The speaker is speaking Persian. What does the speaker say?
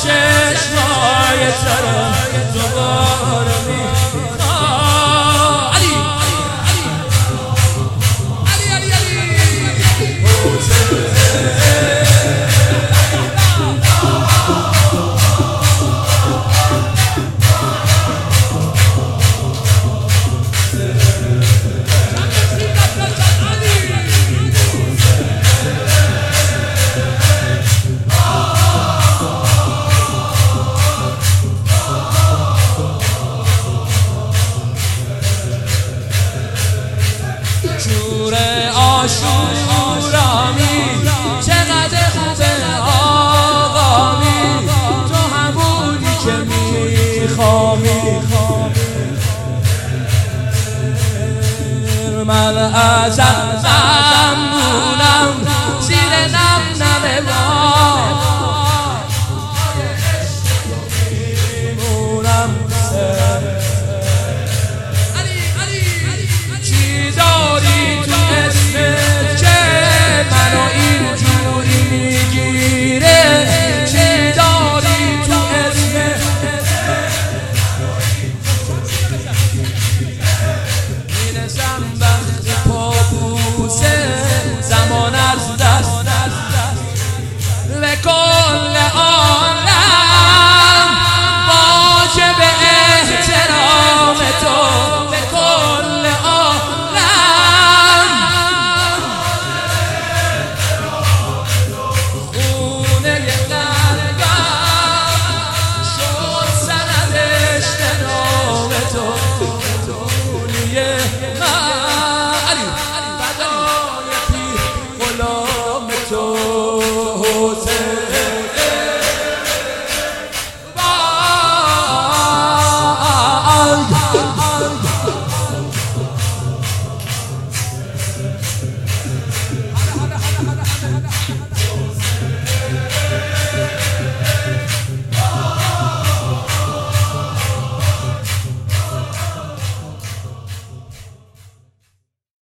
چشمای ترم دوباره میخوام علی علی علی علی آشورامی چقدر خوبه آقامی تو همونی که میخوامی من ازت ممنونم زیر نم نم میمونم چی داری تو اسمت که منو اینجوری میگیره چی داری تو اسمت میرسم وقتی پابوسه زمان از دست به کل عالم واجب احترام تو به کل عالم خونه قلبم شد سندش به نام تو دنیه من فدای پیر غلام